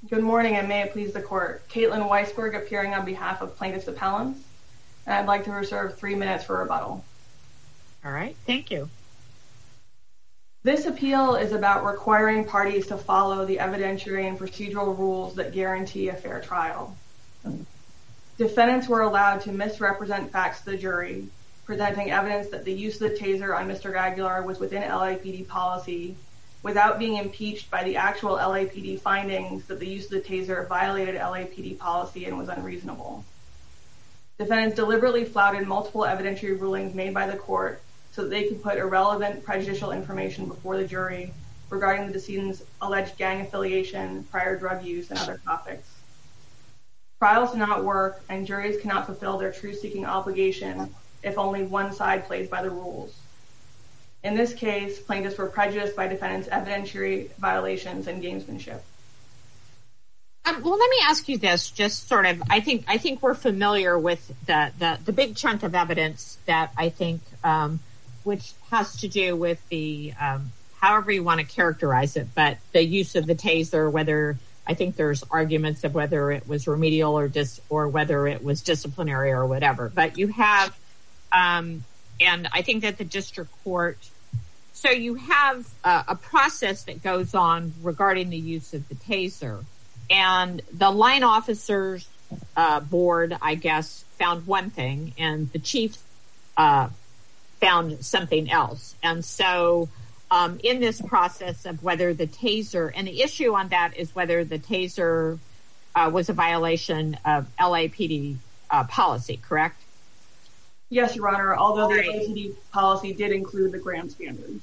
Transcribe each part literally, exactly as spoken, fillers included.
Good morning, and may it please the court. Caitlin Weisberg appearing on behalf of plaintiffs' appellants, and I'd like to reserve three minutes for rebuttal. All right, thank you. This appeal is about requiring parties to follow the evidentiary and procedural rules that guarantee a fair trial. Defendants were allowed to misrepresent facts to the jury, presenting evidence that the use of the taser on Mister Aguilar was within L A P D policy, without being impeached by the actual L A P D findings that the use of the taser violated L A P D policy and was unreasonable. Defendants deliberately flouted multiple evidentiary rulings made by the court so that they could put irrelevant, prejudicial information before the jury regarding the decedent's alleged gang affiliation, prior drug use, and other topics. Trials do not work, and juries cannot fulfill their truth-seeking obligation if only one side plays by the rules. In this case, plaintiffs were prejudiced by defendants' evidentiary violations and gamesmanship. Um, well, let me ask you this, just sort of, I think I think we're familiar with the, the, the big chunk of evidence that I think, um, which has to do with the, um, however you want to characterize it, but the use of the taser, whether, I think there's arguments of whether it was remedial or dis, or whether it was disciplinary or whatever. But you have, um, and I think that the district court, so you have a, a process that goes on regarding the use of the taser, and the line officers uh, board, I guess, found one thing, and the chief uh, found something else. And so um, in this process of whether the taser, and the issue on that is whether the taser uh, was a violation of L A P D uh, policy, correct? Yes, Your Honor, although the L A P D policy did include the Graham standard.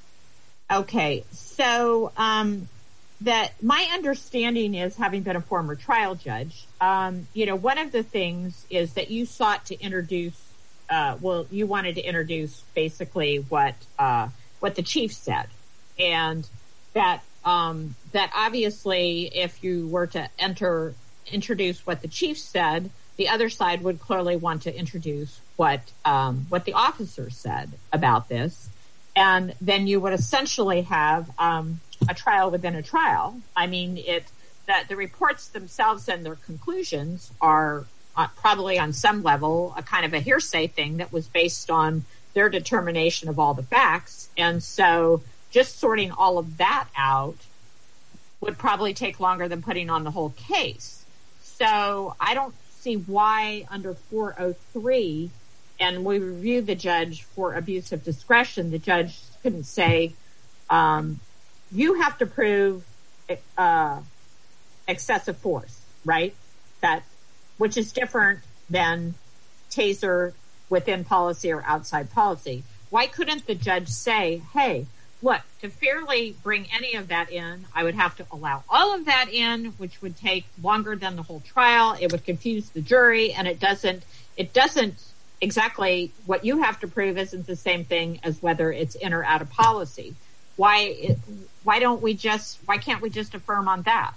Okay, so um, that my understanding is, having been a former trial judge, um, you know, one of the things is that you sought to introduce, uh, well, you wanted to introduce basically what uh, what the chief said, and that um, that obviously, if you were to enter introduce what the chief said, the other side would clearly want to introduce what um, what the officer said about this. And then you would essentially have um, a trial within a trial. I mean, it that the reports themselves and their conclusions are uh, probably on some level a kind of a hearsay thing that was based on their determination of all the facts. And so just sorting all of that out would probably take longer than putting on the whole case. So I don't see why under four oh three, and we reviewed the judge for abuse of discretion, the judge couldn't say, um, you have to prove uh, excessive force, right? That, which is different than taser within policy or outside policy. Why couldn't the judge say, hey, look, to fairly bring any of that in, I would have to allow all of that in, which would take longer than the whole trial. It would confuse the jury, and it doesn't, it doesn't, exactly what you have to prove isn't the same thing as whether it's in or out of policy. Why, why don't we just, why can't we just affirm on that?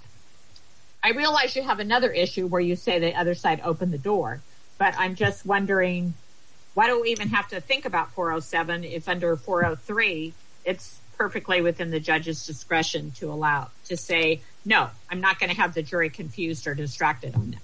I realize you have another issue where you say the other side opened the door, but I'm just wondering, why do we even have to think about four oh seven if under four oh three, it's perfectly within the judge's discretion to allow, to say, no, I'm not going to have the jury confused or distracted on that.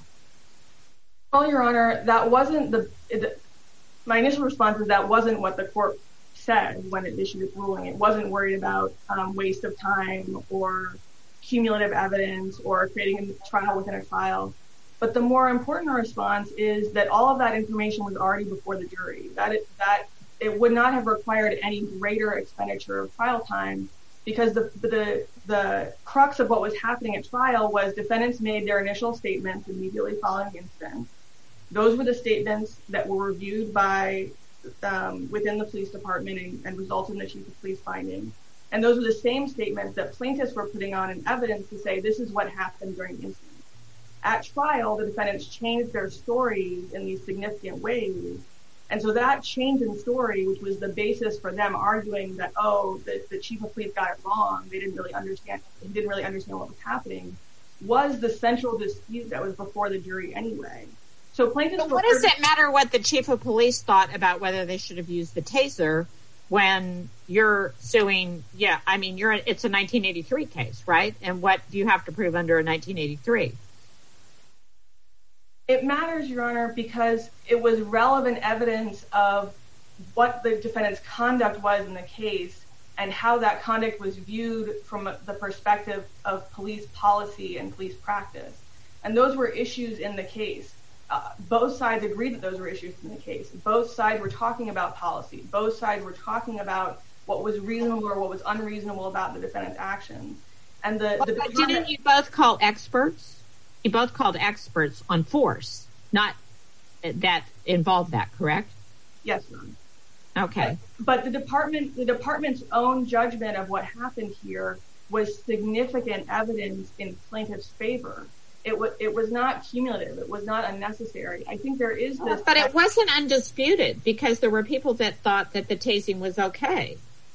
Well, Your Honor, that wasn't the, it, my initial response is that wasn't what the court said when it issued its ruling. It wasn't worried about um, waste of time or cumulative evidence or creating a trial within a trial. But the more important response is that all of that information was already before the jury. That it, that it would not have required any greater expenditure of trial time, because the the the crux of what was happening at trial was defendants made their initial statements immediately following the incident. Those were the statements that were reviewed by um, within the police department and, and resulted in the chief of police finding. And those were the same statements that plaintiffs were putting on in evidence to say this is what happened during the incident. At trial, the defendants changed their stories in these significant ways. And so that change in story, which was the basis for them arguing that, oh, the, the chief of police got it wrong, they didn't really understand, they didn't really understand what was happening, was the central dispute that was before the jury anyway. So plaintiffs. But what does it matter what the chief of police thought about whether they should have used the taser when you're suing. Yeah, I mean, you're it's a nineteen eighty-three case, right? And what do you have to prove under a nineteen eighty-three? It matters, Your Honor, because it was relevant evidence of what the defendant's conduct was in the case and how that conduct was viewed from the perspective of police policy and police practice. And those were issues in the case. Uh, both sides agreed that those were issues in the case. Both sides were talking about policy. Both sides were talking about what was reasonable or what was unreasonable about the defendant's actions. And the, the but didn't you both call experts? You both called experts on force, not that involved that, correct? Yes, Your Honor. Okay. But the department, the department's own judgment of what happened here was significant evidence in plaintiff's favor. It was it was not cumulative. It was not unnecessary. I think there is this. But it wasn't undisputed because there were people that thought that the tasing was okay.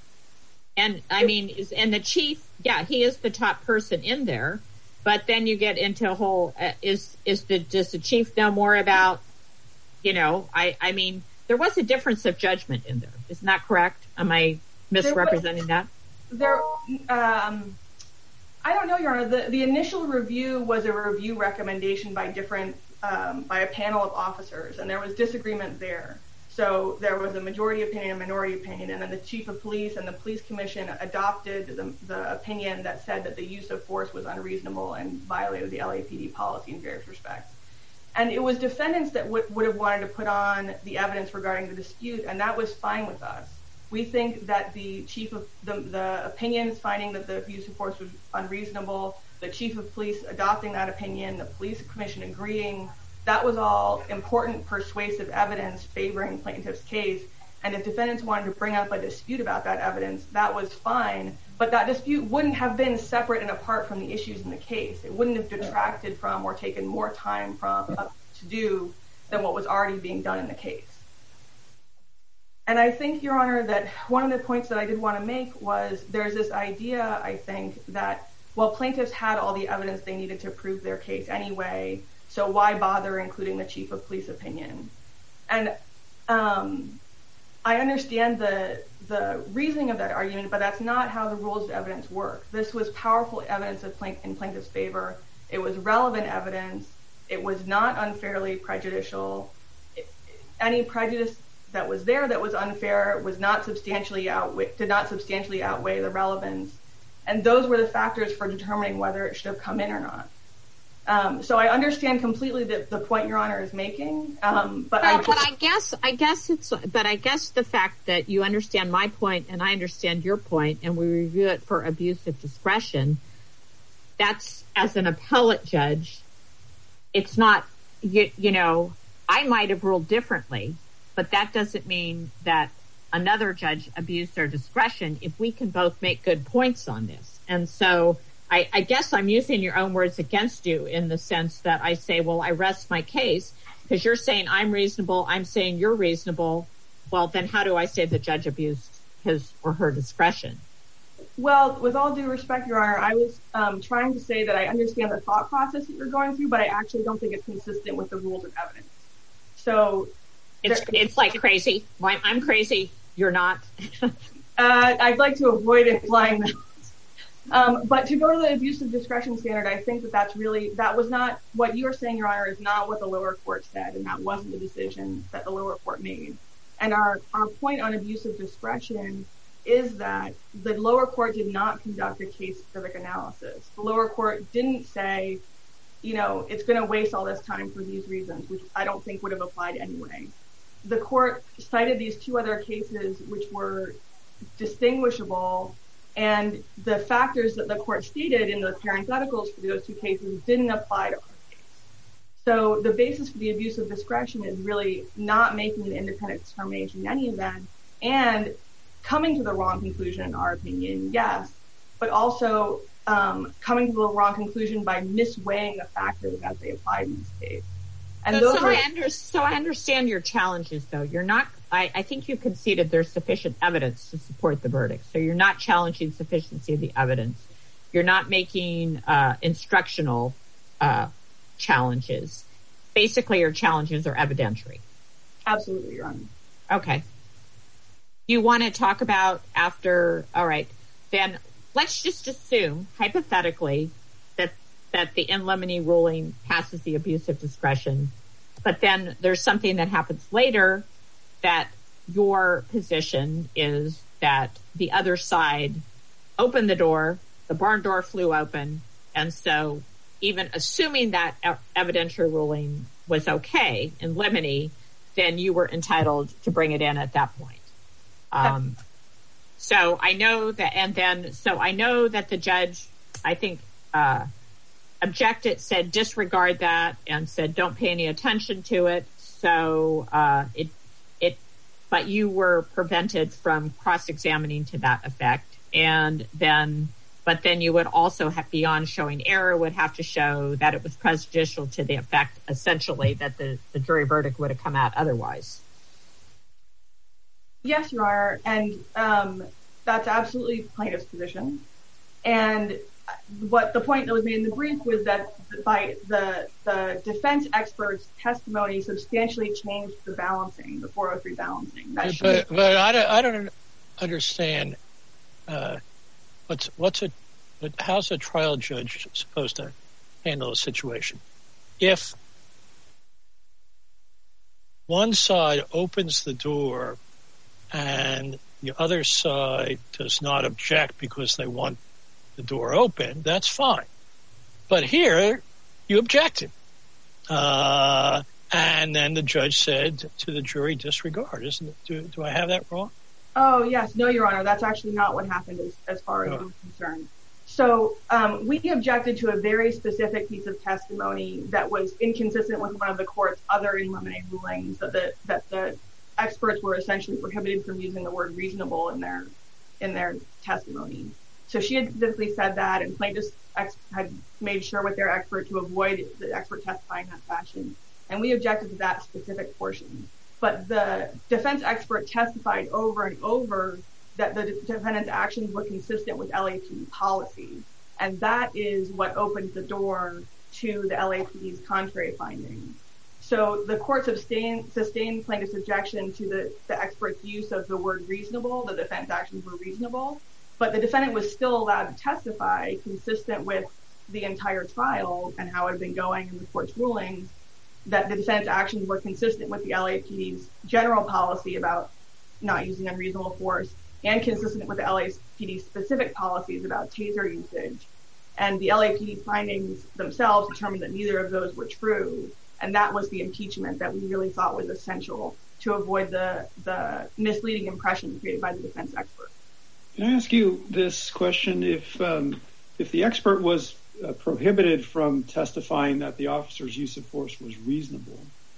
And I mean, is and the chief, yeah, he is the top person in there. But then you get into a whole uh, is is the does the chief know more about? You know, I I mean, there was a difference of judgment in there. Isn't that correct? Am I misrepresenting there was, that? There, um. I don't know, Your Honor. The, the initial review was a review recommendation by different, um, by a panel of officers, and there was disagreement there. So there was a majority opinion, a minority opinion, and then the chief of police and the police commission adopted the, the opinion that said that the use of force was unreasonable and violated the L A P D policy in various respects. And it was defendants that w- would have wanted to put on the evidence regarding the dispute, and that was fine with us. We think that the chief of the, the opinions finding that the use of force was unreasonable, the chief of police adopting that opinion, the police commission agreeing, that was all important persuasive evidence favoring plaintiff's case. And if defendants wanted to bring up a dispute about that evidence, that was fine. But that dispute wouldn't have been separate and apart from the issues in the case. It wouldn't have detracted from or taken more time from uh, to do than what was already being done in the case. And I think, Your Honor, that one of the points that I did want to make was there's this idea, I think, that, well, plaintiffs had all the evidence they needed to prove their case anyway, so why bother including the chief of police opinion? And um, I understand the the reasoning of that argument, but that's not how the rules of evidence work. This was powerful evidence of plaint- in plaintiff's favor. It was relevant evidence. It was not unfairly prejudicial. It, any prejudice that was there that was unfair was not substantially outweigh did not substantially outweigh the relevance, and those were the factors for determining whether it should have come in or not. Um, so I understand completely the, the point Your Honor is making, um, but well, I but I guess I guess it's but I guess the fact that you understand my point and I understand your point, and we review it for abuse of discretion. That's as an appellate judge, it's not you, you know I might have ruled differently. But that doesn't mean that another judge abused their discretion if we can both make good points on this. And so I, I guess I'm using your own words against you in the sense that I say, well, I rest my case because you're saying I'm reasonable. I'm saying you're reasonable. Well, then how do I say the judge abused his or her discretion? Well, with all due respect, Your Honor, I was um, trying to say that I understand the thought process that you're going through, but I actually don't think it's consistent with the rules of evidence. So It's it's like crazy. I'm crazy. You're not. uh, I'd like to avoid implying that. Um, but to go to the abuse of discretion standard, I think that that's really, that was not, what you're saying, Your Honor, is not what the lower court said, and that wasn't the decision that the lower court made. And our, our point on abuse of discretion is that the lower court did not conduct a case-specific analysis. The lower court didn't say, you know, it's going to waste all this time for these reasons, which I don't think would have applied anyway. The court cited these two other cases which were distinguishable, and the factors that the court stated in those parentheticals for those two cases didn't apply to our case. So the basis for the abuse of discretion is really not making an independent determination in any event, and coming to the wrong conclusion, in our opinion, yes, but also um, coming to the wrong conclusion by misweighing the factors as they applied in this case. And so, those so, are, I under, so I understand your challenges, though. You're not. I, I think you conceded there's sufficient evidence to support the verdict. So you're not challenging sufficiency of the evidence. You're not making uh, instructional uh, challenges. Basically, your challenges are evidentiary. Absolutely, Your Honor. Okay. you want to talk about after, all right, then let's just assume, hypothetically, that that the in limine ruling passes the abuse of discretion, but then there's something that happens later that your position is that the other side opened the door, the barn door flew open, and so even assuming that evidentiary ruling was okay in limine, then you were entitled to bring it in at that point. Um, so I know that, and then, so I know that the judge, I think, uh, objected, said disregard that, and said don't pay any attention to it. So uh, it, it, but you were prevented from cross-examining to that effect. And then, but then you would also have, beyond showing error, would have to show that it was prejudicial to the effect, essentially, that the, the jury verdict would have come out otherwise. Yes, Your Honor, and um, that's absolutely plaintiff's position. And what the point that was made in the brief was that by the the defense expert's testimony substantially changed the balancing, the four oh three balancing. That but but I don't, I don't understand uh, what's what's a how's a trial judge supposed to handle a situation if one side opens the door and the other side does not object because they want the door open? That's fine. But here, you objected. Uh, and then the judge said to the jury, disregard. Isn't it? Do, do I have that wrong? Oh, yes. No, Your Honor. That's actually not what happened as, as far as oh. I'm concerned. So um, we objected to a very specific piece of testimony that was inconsistent with one of the court's other in limine rulings, that the, that the experts were essentially prohibited from using the word reasonable in their in their testimony. So she had specifically said that, and plaintiffs ex- had made sure with their expert to avoid the expert testifying in that fashion. And we objected to that specific portion. But the defense expert testified over and over that the defendant's actions were consistent with L A P D policy. And that is what opened the door to the L A P D's contrary findings. So the court sustained, sustained plaintiff's objection to the, the expert's use of the word reasonable, the defense actions were reasonable. But the defendant was still allowed to testify consistent with the entire trial and how it had been going in the court's rulings, that the defendant's actions were consistent with the L A P D's general policy about not using unreasonable force and consistent with the L A P D's specific policies about taser usage. And the L A P D findings themselves determined that neither of those were true. And that was the impeachment that we really thought was essential to avoid the, the misleading impression created by the defense expert. Can I ask you this question? If um, if the expert was uh, prohibited from testifying that the officer's use of force was reasonable,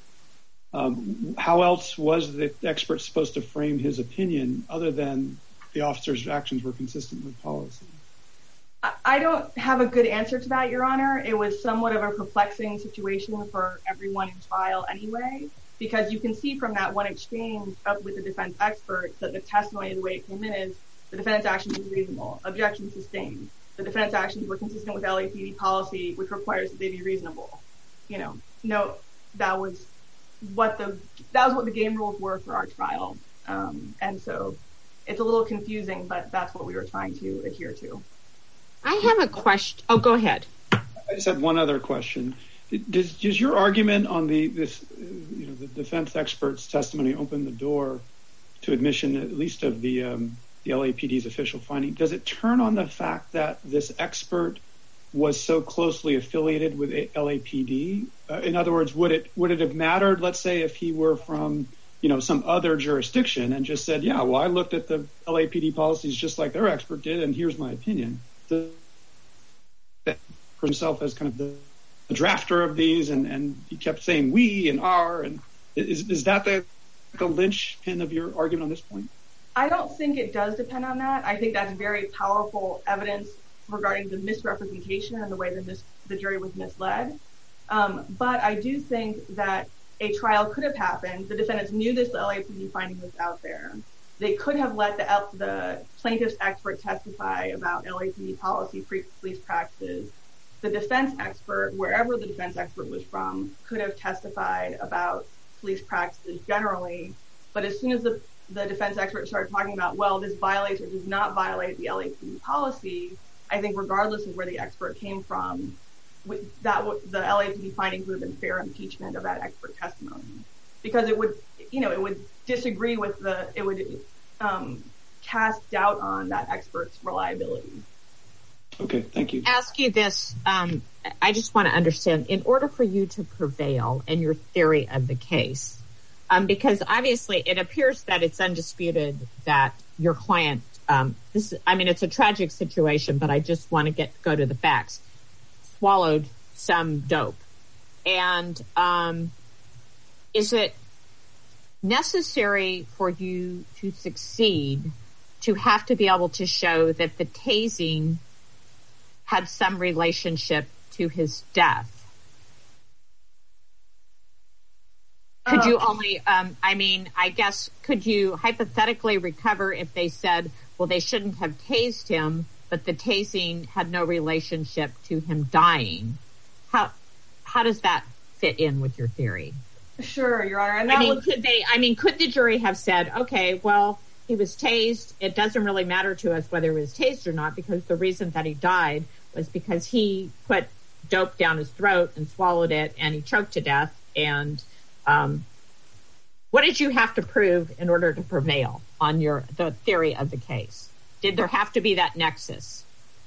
um, how else was the expert supposed to frame his opinion other than the officer's actions were consistent with policy? I don't have a good answer to that, Your Honor. It was somewhat of a perplexing situation for everyone in trial anyway, because you can see from that one exchange up with the defense expert that the testimony, the way it came in, is the defendant's actions were reasonable, objection sustained. The defendant's actions were consistent with L A P D policy, which requires that they be reasonable. You know, no, that was what the that was what the game rules were for our trial, um, and so it's a little confusing, but that's what we were trying to adhere to. I have a question. Oh, go ahead. I just had one other question. Does, does your argument on the this, you know, the defense expert's testimony open the door to admission, at least of the um, the L A P D's official finding? Does it turn on the fact that this expert was so closely affiliated with L A P D? Uh, in other words, would it would it have mattered, let's say, if he were from, you know, some other jurisdiction and just said, yeah, well, I looked at the L A P D policies just like their expert did, and here's my opinion. The, himself as kind of the, the drafter of these, and, and he kept saying we and our, and is is that the, the linchpin of your argument on this point? I don't think it does depend on that. I think that's very powerful evidence regarding the misrepresentation and the way the, mis- the jury was misled. Um, but I do think that a trial could have happened. The defendants knew this L A P D finding was out there. They could have let the, the plaintiff's expert testify about L A P D policy, police practices. The defense expert, wherever the defense expert was from, could have testified about police practices generally. But as soon as the the defense expert started talking about, well, this violates or does not violate the L A P D policy, I think regardless of where the expert came from, that w- the L A P D findings would have been fair impeachment of that expert testimony, because it would, you know, it would disagree with the, it would um, cast doubt on that expert's reliability. Okay, thank you. Ask you this, um, I just want to understand, in order for you to prevail in your theory of the case, um, because obviously it appears that it's undisputed that your client, um, this, I mean, it's a tragic situation, but I just want to get go to the facts, swallowed some dope. And um, is it necessary for you to succeed to have to be able to show that the tasing had some relationship to his death? Could you only, um, I mean, I guess, could you hypothetically recover if they said, well, they shouldn't have tased him, but the tasing had no relationship to him dying? How how does that fit in with your theory? Sure, Your Honor. And I that mean, was- could they, I mean, could the jury have said, okay, well, he was tased. It doesn't really matter to us whether he was tased or not, because the reason that he died was because he put dope down his throat and swallowed it, and he choked to death. And um, what did you have to prove in order to prevail on your the theory of the case? Did there have to be that nexus?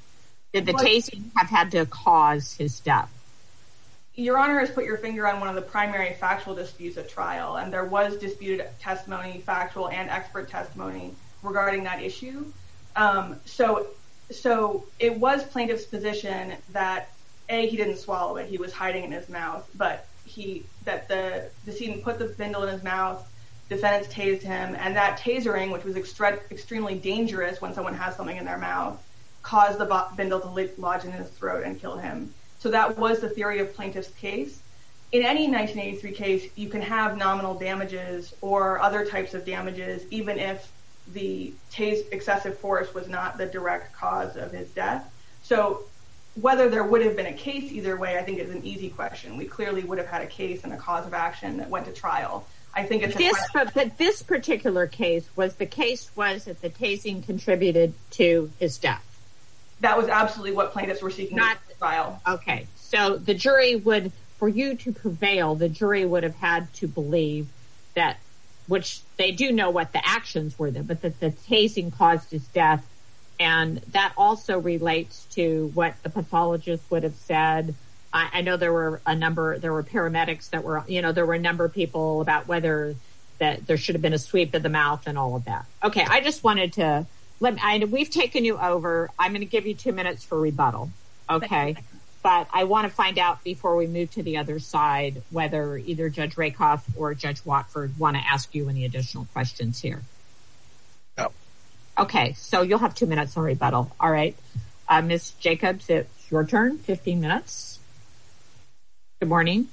Did the What? tasing have had to cause his death? Your Honor has put your finger on one of the primary factual disputes at trial, and there was disputed testimony, factual and expert testimony regarding that issue. Um, so, so it was plaintiff's position that A, he didn't swallow it; he was hiding it in his mouth. But he that the decedent put the bindle in his mouth. Defendants tased him, and that tasering, which was extre- extremely dangerous when someone has something in their mouth, caused the bo- bindle to lodge in his throat and kill him. So that was the theory of plaintiff's case. In any nineteen eighty-three case, you can have nominal damages or other types of damages, even if the tase excessive force was not the direct cause of his death. So whether there would have been a case either way, I think is an easy question. We clearly would have had a case and a cause of action that went to trial. I think it's this, a but, but this particular case was the case was that the tasing contributed to his death. That was absolutely what plaintiffs were seeking Not, at trial. Okay, so the jury would, for you to prevail, the jury would have had to believe that, which they do know what the actions were there, but that the tasing caused his death, and that also relates to what the pathologist would have said. I, I know there were a number, there were paramedics that were, you know, there were a number of people about whether that there should have been a sweep of the mouth and all of that. Okay, I just wanted to. Let me, I, we've taken you over. I'm going to give you two minutes for rebuttal, okay? But I want to find out before we move to the other side whether either Judge Rakoff or Judge Watford want to ask you any additional questions here. No. Okay, so you'll have two minutes on rebuttal. All right. Uh, Miz Jacobs, it's your turn, fifteen minutes. Good morning.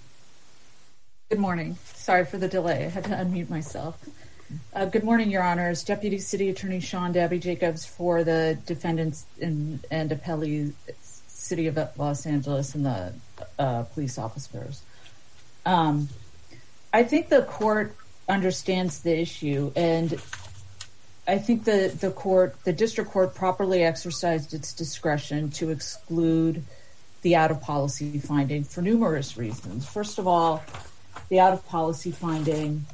Good morning. Sorry for the delay. I had to unmute myself. Uh, good morning, Your Honors. Deputy City Attorney Sean Dabby Jacobs for the defendants in, and appellee City of Los Angeles and the uh, police officers. Um, I think the court understands the issue, and I think the, the court, the district court properly exercised its discretion to exclude the out-of-policy finding for numerous reasons. First of all, the out-of-policy finding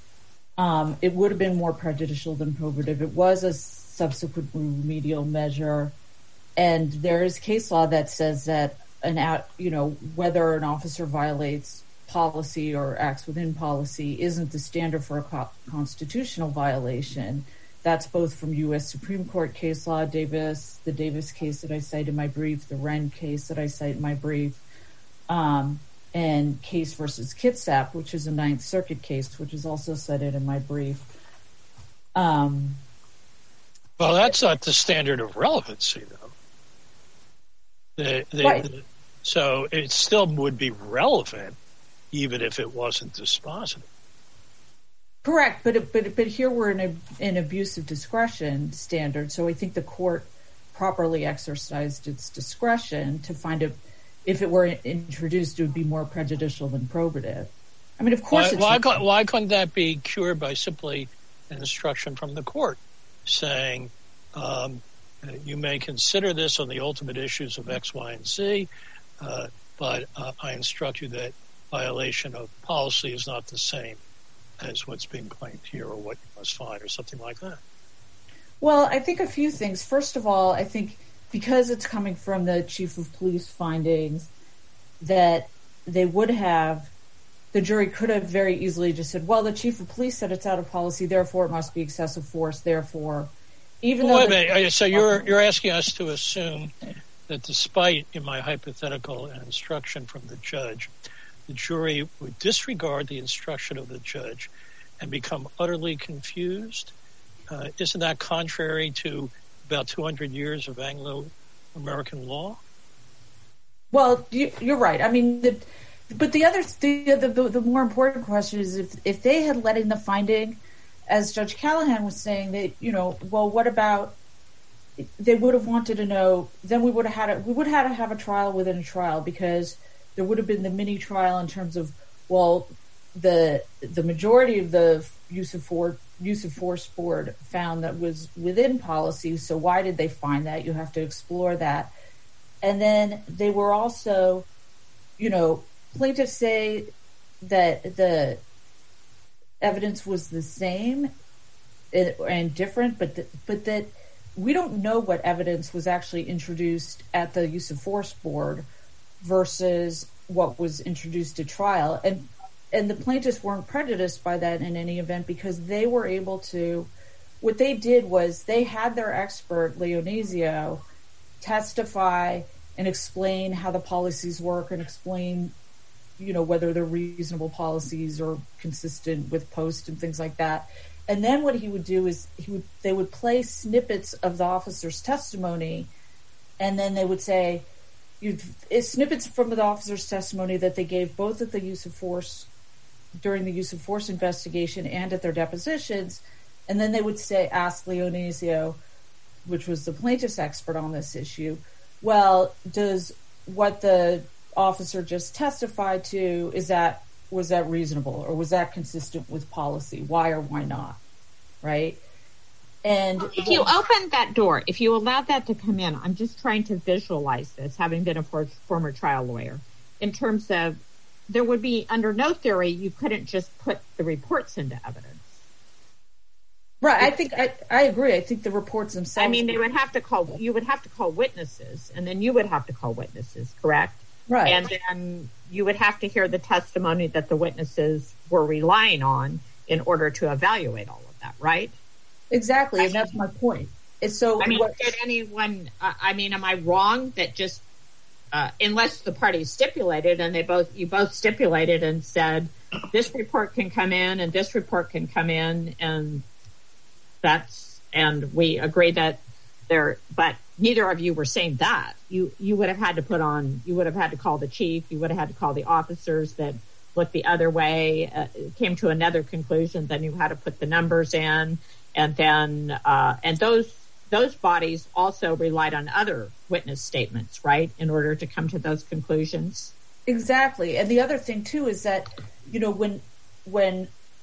Um, it would have been more prejudicial than probative. It was a subsequent remedial measure, and there is case law that says that an out, you know, whether an officer violates policy or acts within policy isn't the standard for a co- constitutional violation. That's both from U S Supreme Court case law, Davis, the Davis case that I cite in my brief, the Wren case that I cite in my brief, um, and Case versus Kitsap, which is a Ninth Circuit case, which is also cited in my brief. Um, well, that's not the standard of relevancy, though. They, they, right. the, so it still would be relevant, even if it wasn't dispositive. Correct, but but but here we're in a, an abuse of discretion standard, so I think the court properly exercised its discretion to find a. If it were introduced, it would be more prejudicial than probative. I mean, of course, why, it's why, why couldn't that be cured by simply an instruction from the court saying, um, you may consider this on the ultimate issues of X, Y, and Z, uh, but uh, I instruct you that violation of policy is not the same as what's being claimed here or what you must find or something like that. Well, I think a few things. First of all, I think because it's coming from the chief of police findings that they would have, the jury could have very easily just said, well, the chief of police said it's out of policy, therefore it must be excessive force, therefore, even well, though... Wait a minute. So you're, you're asking us to assume that despite, in my hypothetical, an instruction from the judge, the jury would disregard the instruction of the judge and become utterly confused? Uh, isn't that contrary to about two hundred years of Anglo-American law? Well, you, you're right. I mean, the, but the other, the, the the more important question is if if they had let in the finding, as Judge Callahan was saying, that, you know, well, what about, they would have wanted to know, then we would have had a, we would have had to have a trial within a trial, because there would have been the mini trial in terms of, well, the the majority of the use of force use of force board found that was within policy. So why did they find that? You have to explore that. And then they were also, you know, plaintiffs say that the evidence was the same and different, but th- but that we don't know what evidence was actually introduced at the use of force board versus what was introduced at trial. And and the plaintiffs weren't prejudiced by that in any event, because they were able to, what they did was they had their expert, Leonesio, testify and explain how the policies work and explain, you know, whether they're reasonable policies or consistent with post and things like that. And then what he would do is he would they would play snippets of the officer's testimony, and then they would say, you'd, snippets from the officer's testimony that they gave both at the use of force, during the use of force investigation and at their depositions. And then they would say, ask Leonesio, which was the plaintiff's expert on this issue, well, does what the officer just testified to, is that, was that reasonable, or was that consistent with policy? Why or why not? Right? And if you opened that door, if you allowed that to come in, I'm just trying to visualize this, having been a for, former trial lawyer, in terms of, there would be, under no theory, you couldn't just put the reports into evidence. Right. I think I, I agree. I think the reports themselves. I mean, they would have to call, you would have to call witnesses, and then you would have to call witnesses, correct? Right. And then you would have to hear the testimony that the witnesses were relying on in order to evaluate all of that, right? Exactly. And that's my point. It's so, I mean, what, did anyone, uh, I mean, am I wrong that just, uh, unless the parties stipulated and they both, you both stipulated and said, this report can come in and this report can come in, and that's, and we agree that there, but neither of you were saying that. You, you would have had to put on, you would have had to call the chief, you would have had to call the officers that looked the other way, uh, came to another conclusion, then you had to put the numbers in, and then, uh, and those, those bodies also relied on other witness statements, right, in order to come to those conclusions. Exactly. And the other thing too is that, you know, when, when,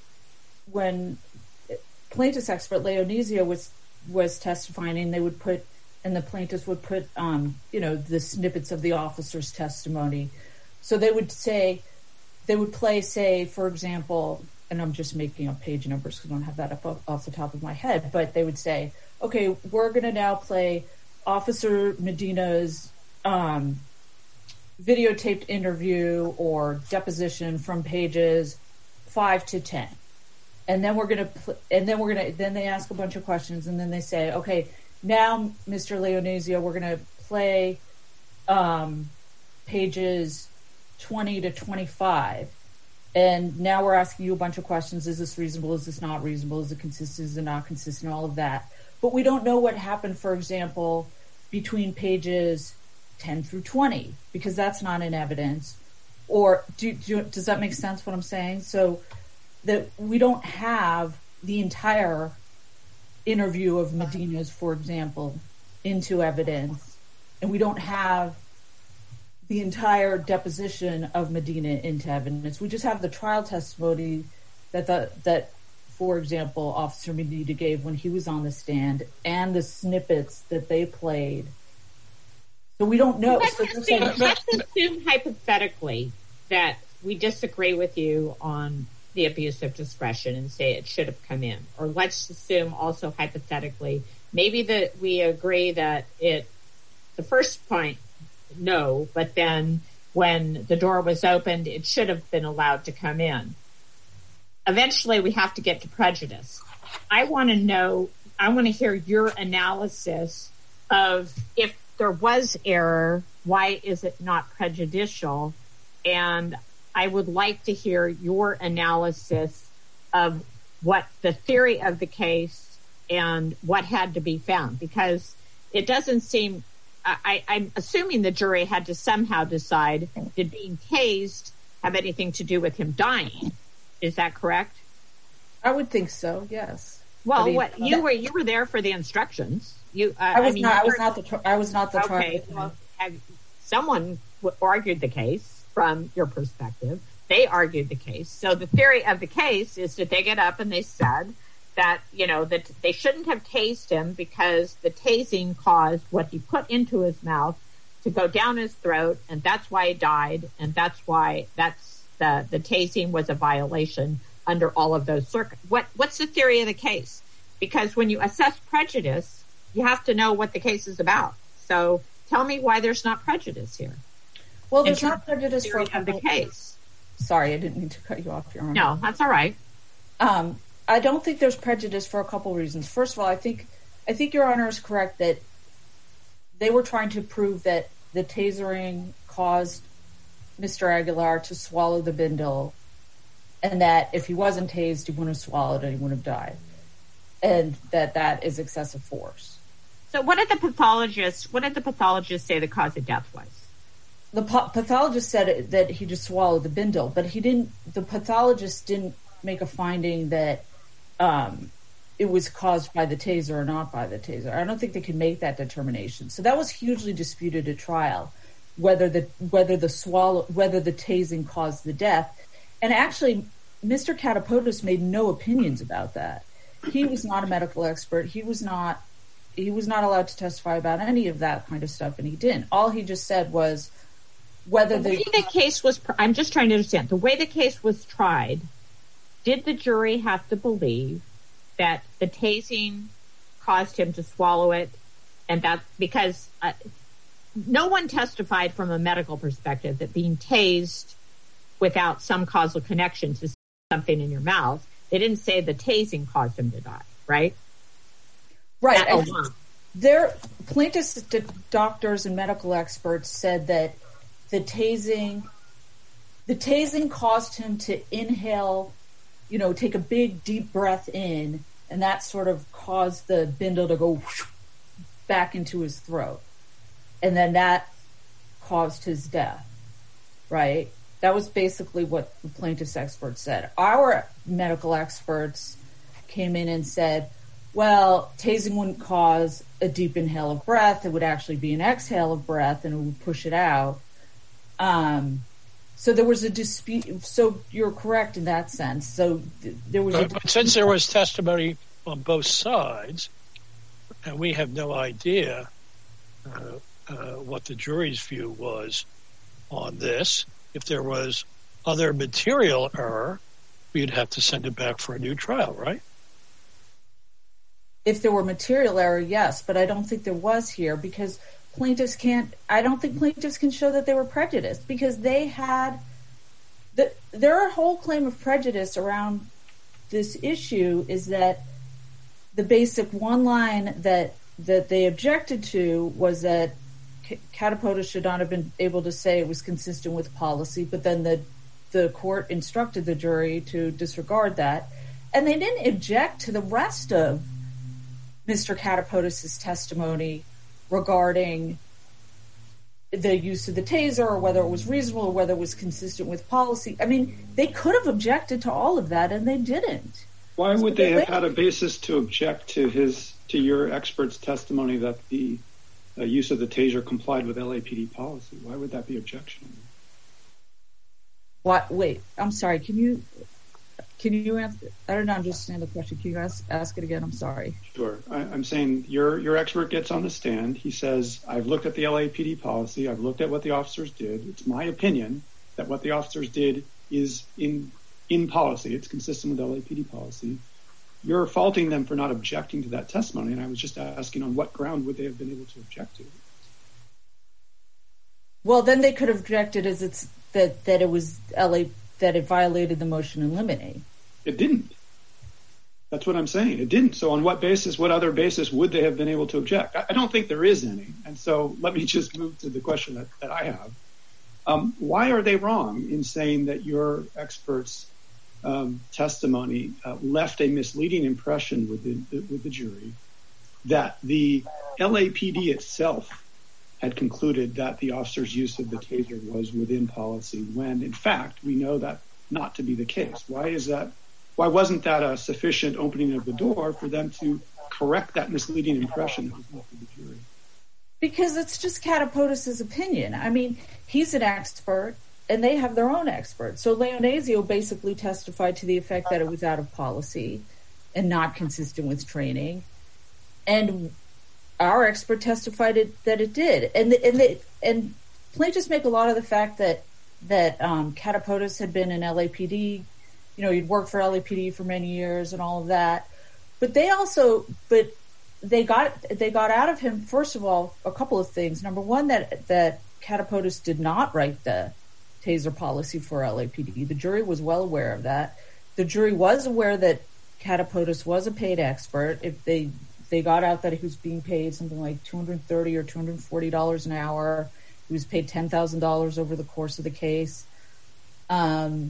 when plaintiff's expert Leonesio was, was testifying, and they would put, and the plaintiffs would put, um, you know, the snippets of the officer's testimony. So they would say, they would play, say, for example, and I'm just making up page numbers because I don't have that up off the top of my head, but they would say, okay, we're going to now play Officer Medina's um, videotaped interview or deposition from pages five to ten. And then we're going to, pl- and then we're going to, then they ask a bunch of questions, and then they say, okay, now, Mister Leonesio, we're going to play um, pages twenty to twenty-five. And now we're asking you a bunch of questions. Is this reasonable? Is this not reasonable? Is it consistent? Is it not consistent? All of that. But we don't know what happened, for example, between pages ten through twenty, because that's not in evidence. Or do, do, does that make sense what I'm saying? So that we don't have the entire interview of Medina's, for example, into evidence, and we don't have the entire deposition of Medina into evidence. We just have the trial testimony that the, that for example, Officer Medina gave when he was on the stand and the snippets that they played. So we don't know. Let's, so assume, like, let's assume hypothetically that we disagree with you on the abuse of discretion and say it should have come in. Or let's assume also hypothetically, maybe that we agree that it, the first point, no, but then when the door was opened, it should have been allowed to come in. Eventually we have to get to prejudice. I want to know, I want to hear your analysis of if there was error, why is it not prejudicial? And I would like to hear your analysis of what the theory of the case and what had to be found, because it doesn't seem, I, I'm assuming the jury had to somehow decide, did being tased have anything to do with him dying? Is that correct? I would think so, yes. Well, I mean, what you were you were there for the instructions. You, uh, I was I mean, not. I was were, not the. I was not the. Okay, well, have, someone argued the case from your perspective. They argued the case. So the theory of the case is that they get up and they said that you know that they shouldn't have tased him because the tasing caused what he put into his mouth to go down his throat, and that's why he died, and that's why that's the the tasing was a violation under all of those circuits. What what's the theory of the case? Because when you assess prejudice, you have to know what the case is about. So tell me why there's not prejudice here. Well, there's not prejudice for of the case. Sorry, I didn't mean to cut you off, Your Honor. No, that's all right. Um, I don't think there's prejudice for a couple of reasons. First of all, I think I think Your Honor is correct that they were trying to prove that the tasering caused Mister Aguilar to swallow the bindle, and that if he wasn't tased, he wouldn't have swallowed it, he wouldn't have died, and that that is excessive force. So what did the pathologist, what did the pathologist say the cause of death was? The pa- pathologist said that he just swallowed the bindle, but he didn't, the pathologist didn't make a finding that um, it was caused by the taser or not by the taser. I don't think they can make that determination. So that was hugely disputed at trial, whether the, whether the swallow, whether the tasing caused the death. And actually, Mister Katapotis made no opinions about that. He was not a medical expert. He was not, he was not allowed to testify about any of that kind of stuff, and he didn't. All he just said was whether the way the, the case was, I'm just trying to understand, the way the case was tried, did the jury have to believe that the tasing caused him to swallow it, and that because uh, no one testified from a medical perspective that being tased without some causal connection to something in your mouth, they didn't say the tasing caused him to die, right? Right. Their plaintiffs, doctors, and medical experts said that the tasing, the tasing caused him to inhale, you know, take a big deep breath in, and that sort of caused the bindle to go back into his throat, and then that caused his death, right? That was basically what the plaintiff's experts said. Our medical experts came in and said, well, tasing wouldn't cause a deep inhale of breath. It would actually be an exhale of breath, and it would push it out. Um, so there was a dispute. So you're correct in that sense. So th- there was. But, a but since there was testimony on both sides, and we have no idea uh, uh, what the jury's view was on this, if there was other material error, we'd have to send it back for a new trial, right? If there were material error, yes, but I don't think there was here because plaintiffs can't, I don't think plaintiffs can show that they were prejudiced because they had, the, their whole claim of prejudice around this issue is that the basic one line that, that they objected to was that Katapotis should not have been able to say it was consistent with policy, but then the, the court instructed the jury to disregard that. And they didn't object to the rest of Mister Katapotis' testimony regarding the use of the taser or whether it was reasonable or whether it was consistent with policy. I mean, they could have objected to all of that and they didn't. Why would so they they have had a basis to object to his, to your expert's testimony that the uh, use of the taser complied with L A P D policy? Why would that be objectionable? What? Wait, I'm sorry. Can you? can you answer? I don't understand the question. Can you ask, ask it again? I'm sorry. Sure. I, I'm saying your your expert gets on the stand. He says, I've looked at the L A P D policy. I've looked at what the officers did. It's my opinion that what the officers did is in in policy. It's consistent with L A P D policy. You're faulting them for not objecting to that testimony. And I was just asking, on what ground would they have been able to object to it? Well, then they could have objected as it's that, that it was L A, that it violated the motion in limine. It didn't. That's what I'm saying. It didn't. So on what basis, what other basis would they have been able to object? I, I don't think there is any. And so let me just move to the question that, that I have. Um, why are they wrong in saying that your expert's um, testimony uh, left a misleading impression with the, with the jury that the L A P D itself had concluded that the officer's use of the taser was within policy when, in fact, we know that not to be the case? Why is that? Why wasn't that a sufficient opening of the door for them to correct that misleading impression that was left to the jury? Because it's just Catapodis' opinion. I mean, he's an expert, and they have their own expert. So Leonasio basically testified to the effect that it was out of policy and not consistent with training. And our expert testified it, that it did. And the, and the, and plaintiffs make a lot of the fact that that um, Catapodis had been in L A P D. You know, he'd worked for L A P D for many years and all of that. But they also, but they got they got out of him, first of all, a couple of things. Number one, that that Catapodis did not write the taser policy for L A P D. The jury was well aware of that. The jury was aware that Catapodis was a paid expert. If they They got out that he was being paid something like two hundred thirty dollars or two hundred forty dollars an hour. He was paid ten thousand dollars over the course of the case. Um,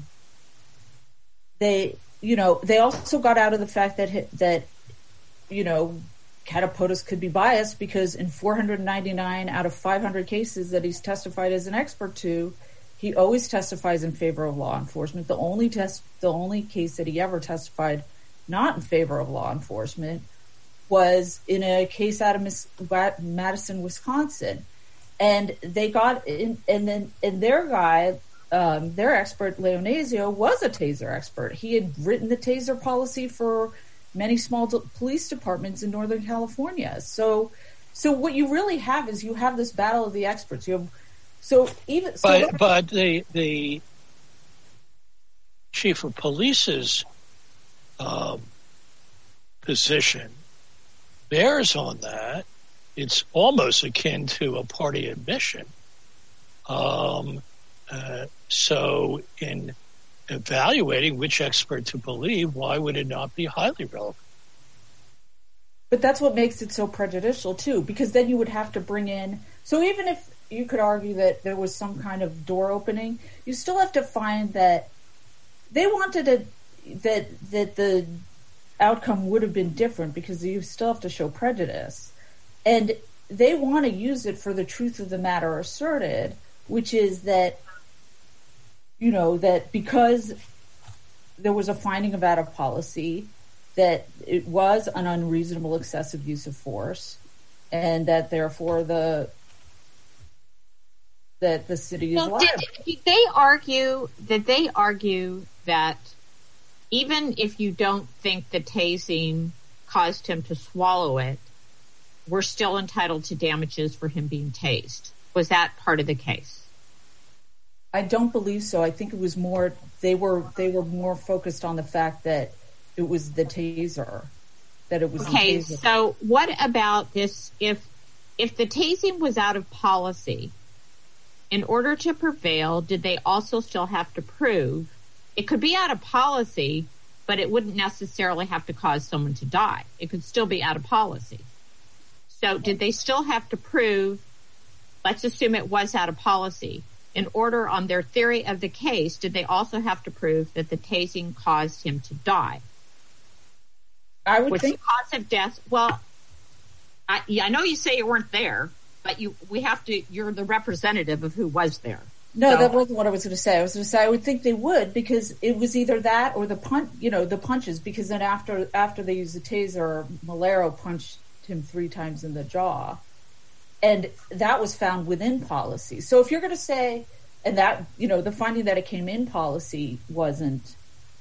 they, you know, they also got out of the fact that, that you know, Catapodis could be biased because in four hundred ninety-nine out of five hundred cases that he's testified as an expert to, he always testifies in favor of law enforcement. The only test, the only case that he ever testified not in favor of law enforcement was in a case out of Madison, Wisconsin. And they got in, and then, and their guy, um, their expert, Leonasio, was a taser expert. He had written the taser policy for many small d- police departments in Northern California. So, so what you really have is you have this battle of the experts. You have, so even, so but, but the, the chief of police's, um, position bears on that. It's almost akin to a party admission. Um, uh, so in evaluating which expert to believe, why would it not be highly relevant? But that's what makes it so prejudicial too, because then you would have to bring in, so even if you could argue that there was some kind of door opening, you still have to find that they wanted a, that, that the outcome would have been different because you still have to show prejudice. And they want to use it for the truth of the matter asserted, which is that, you know, that because there was a finding of out of policy, that it was an unreasonable excessive use of force, and that therefore the that the city is well, liable. Did, did they argue? Did they argue that even if you don't think the tasing caused him to swallow it, we're still entitled to damages for him being tased? Was that part of the case? I don't believe so. I think it was more, they were they were more focused on the fact that it was the taser, that it was okay, the taser. So what about this? If if the tasing was out of policy, in order to prevail, did they also still have to prove it could be out of policy, but it wouldn't necessarily have to cause someone to die? It could still be out of policy. So did they still have to prove, let's assume it was out of policy, in order on their theory of the case, did they also have to prove that the tasing caused him to die? I would Which think the cause of death, well, I, yeah, I know you say you weren't there, but you, we have to, you're the representative of who was there. No, so. That wasn't what I was going to say. I was going to say I would think they would, because it was either that or the punch, you know, the punches, because then after after they used the taser, Malero punched him three times in the jaw, and that was found within policy. So if you're going to say, and that, you know, the finding that it came in policy wasn't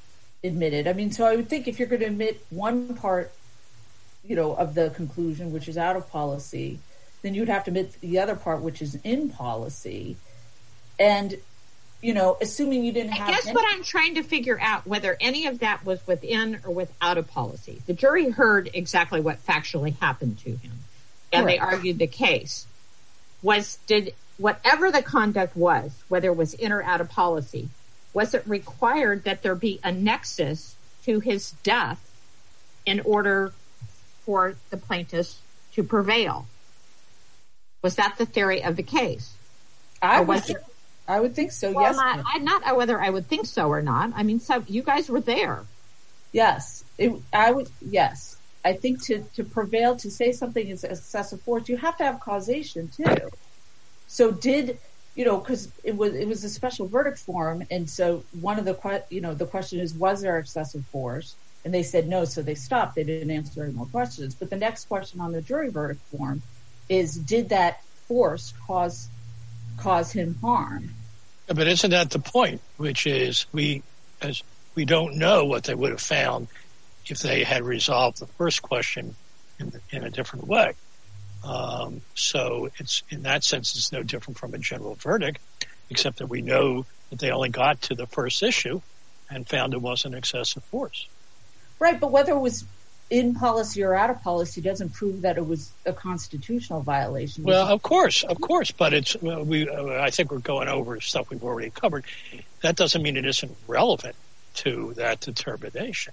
admitted. I mean, so I would think if you're going to admit one part, you know, of the conclusion, which is out of policy, then you'd have to admit the other part, which is in policy. And, you know, assuming you didn't have... I guess any- what I'm trying to figure out, whether any of that was within or without a policy. The jury heard exactly what factually happened to him, and Correct. They argued the case. Was, did, whatever the conduct was, whether it was in or out of policy, was it required that there be a nexus to his death in order for the plaintiffs to prevail? Was that the theory of the case? I would, th- I would think so, well, yes. Not, I, not whether I would think so or not. I mean, so you guys were there. Yes. It, I would, yes. I think to, to prevail, to say something is excessive force, you have to have causation too. So did, you know, because it was it was a special verdict form, and so one of the que- you know the question is, was there excessive force? And they said no, so they stopped. They didn't answer any more questions. But the next question on the jury verdict form is, did that force cause cause him harm? Yeah, but isn't that the point? Which is we as we don't know what they would have found if they had resolved the first question in, in a different way. Um, so it's in that sense, it's no different from a general verdict, except that we know that they only got to the first issue and found it wasn't excessive force. Right, but whether it was in policy or out of policy doesn't prove that it was a constitutional violation. Well, of course, of course, but it's well, we. Uh, I think we're going over stuff we've already covered. That doesn't mean it isn't relevant to that determination.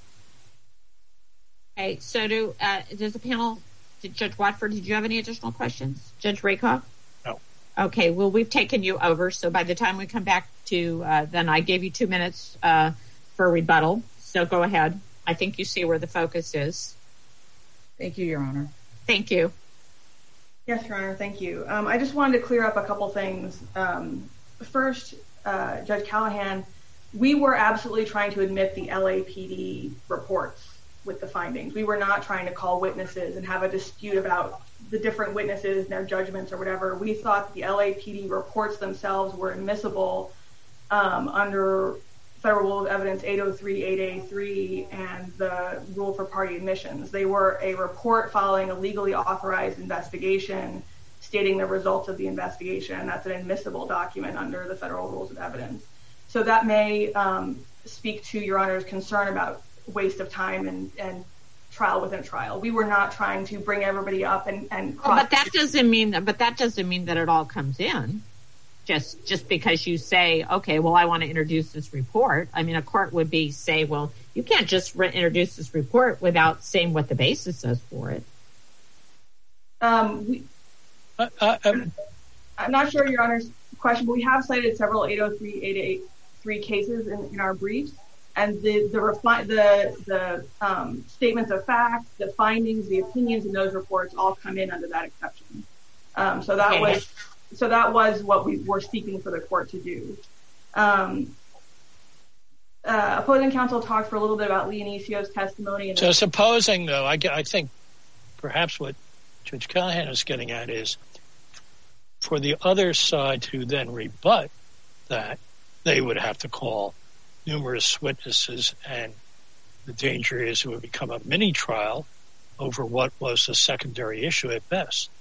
Okay, so do uh, does the panel? Did Judge Watford, did you have any additional questions? Judge Rakoff? No. Okay, well, we've taken you over, so by the time we come back to, uh, then I gave you two minutes uh, for rebuttal, so go ahead. I think you see where the focus is. Thank you, Your Honor. Thank you. Yes, Your Honor, thank you. Um, I just wanted to clear up a couple things. Um, first, uh, Judge Callahan, we were absolutely trying to admit the L A P D reports with the findings. We were not trying to call witnesses and have a dispute about the different witnesses and their judgments or whatever. We thought the L A P D reports themselves were admissible um, under Federal Rule of Evidence eight oh three eight A three and the Rule for Party Admissions. They were a report following a legally authorized investigation stating the results of the investigation. That's an admissible document under the Federal Rules of Evidence. So that may um, speak to Your Honor's concern about waste of time and, and trial within trial. We were not trying to bring everybody up and, and oh, but that doesn't mean that, but that doesn't mean that it all comes in just, just because you say, okay, well, I want to introduce this report. I mean, a court would be say, well, you can't just re- introduce this report without saying what the basis is for it. Um, we, Uh, uh, um, I'm not sure Your Honor's question, but we have cited several eight oh three eight A three cases in, in our briefs. And the the, refi- the, the um, statements of fact, the findings, the opinions in those reports all come in under that exception. Um, so that okay. was so that was what we were seeking for the court to do. Um, uh, opposing counsel talked for a little bit about Leonicio's testimony. And so supposing, though, I, I think perhaps what Judge Callahan is getting at is for the other side to then rebut that, they would have to call numerous witnesses, and the danger is it would become a mini trial over what was a secondary issue at best.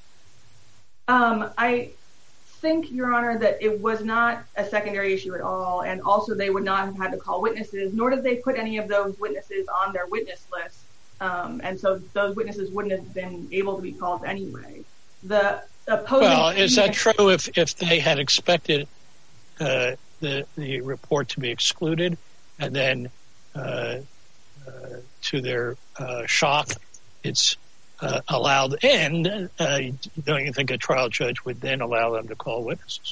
Um, I think, Your Honor, that it was not a secondary issue at all, and also they would not have had to call witnesses, nor did they put any of those witnesses on their witness list, um, and so those witnesses wouldn't have been able to be called anyway. The opposing well, is that true if, if they had expected uh, the the report to be excluded, and then uh, uh, to their uh, shock, it's uh, allowed in? Uh, don't you think a trial judge would then allow them to call witnesses?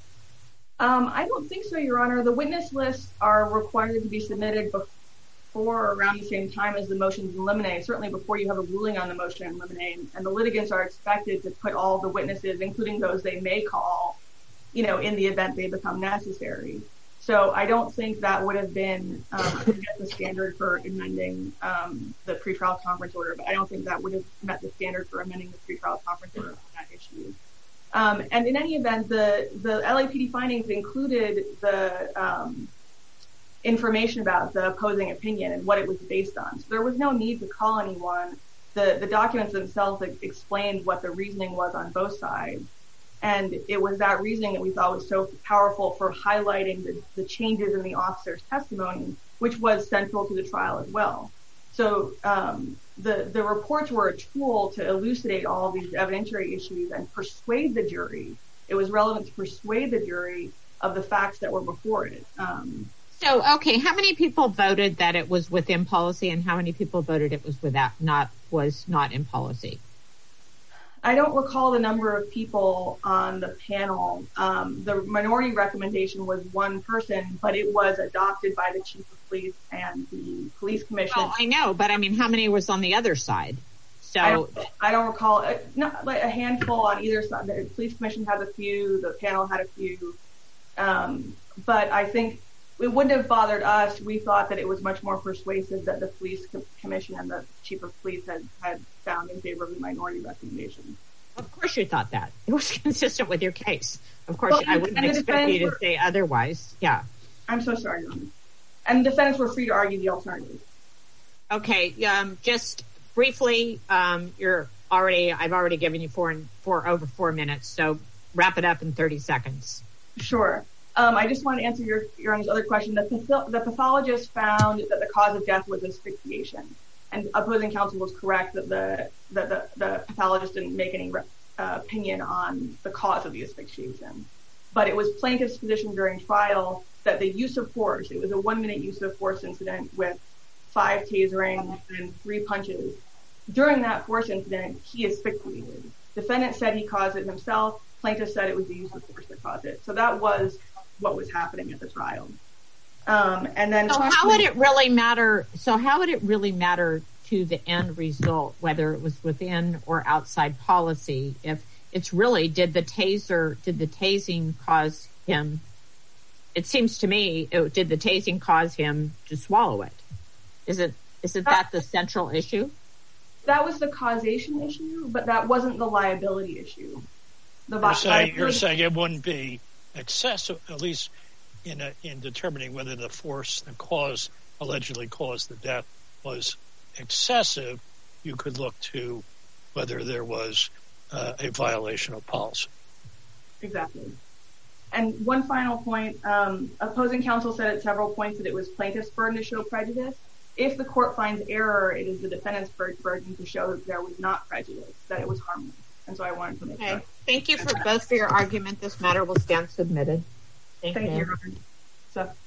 Um, I don't think so, Your Honor. The witness lists are required to be submitted before or around the same time as the motions in limine, certainly before you have a ruling on the motion in limine, and the litigants are expected to put all the witnesses, including those they may call, you know, in the event they become necessary. So I don't think that would have been um, the standard for amending um, the pretrial conference order, but I don't think that would have met the standard for amending the pretrial conference order on that issue. Um, and in any event, the, the L A P D findings included the um, information about the opposing opinion and what it was based on. So there was no need to call anyone. The, the documents themselves explained what the reasoning was on both sides. And it was that reasoning that we thought was so powerful for highlighting the, the changes in the officer's testimony, which was central to the trial as well. So um, the, the reports were a tool to elucidate all of these evidentiary issues and persuade the jury. It was relevant to persuade the jury of the facts that were before it. Um, so, okay, how many people voted that it was within policy, and how many people voted it was without not was not in policy? I don't recall the number of people on the panel. Um, the minority recommendation was one person, but it was adopted by the chief of police and the police commission. Oh, I know, but I mean, how many was on the other side? So I don't, I don't recall. Uh, not like a handful on either side. The police commission had a few. The panel had a few. Um, but I think it wouldn't have bothered us. We thought that it was much more persuasive that the police commission and the chief of police had, had found in favor of the minority recommendation. Of course you thought that. It was consistent with your case. Of course, well, I wouldn't expect you to were, say otherwise. Yeah. I'm so sorry, Your Honor. And the defendants were free to argue the alternative. Okay. Um, just briefly, um, you're already, I've already given you four, four over four minutes, so wrap it up in thirty seconds. Sure. Um, I just want to answer your, your Honor's other question. The, the pathologist found that the cause of death was asphyxiation, and opposing counsel was correct that the that the, the pathologist didn't make any uh, opinion on the cause of the asphyxiation. But it was plaintiff's position during trial that the use of force, it was a one-minute use of force incident with five tasering and three punches. During that force incident, he asphyxiated. Defendant said he caused it himself. Plaintiff said it was the use of force that caused it. So that was what was happening at the trial. Um, and then so how would it really matter? So how would it really matter to the end result, whether it was within or outside policy? If it's really, did the taser, did the tasing cause him? It seems to me, it, did the tasing cause him to swallow it? Is it, isn't that the central issue? That was the causation issue, but that wasn't the liability issue. The you're, saying, you're saying it wouldn't be excessive, at least in a, in determining whether the force that caused, allegedly caused the death was excessive. You could look to whether there was uh, a violation of policy. Exactly. And one final point, um, opposing counsel said at several points that it was plaintiff's burden to show prejudice. If the court finds error, it is the defendant's burden to show that there was not prejudice, that it was harmless. And so I wanted to make okay. sure. Thank you for both for your argument. This matter will stand submitted. Thank, Thank you. you. So.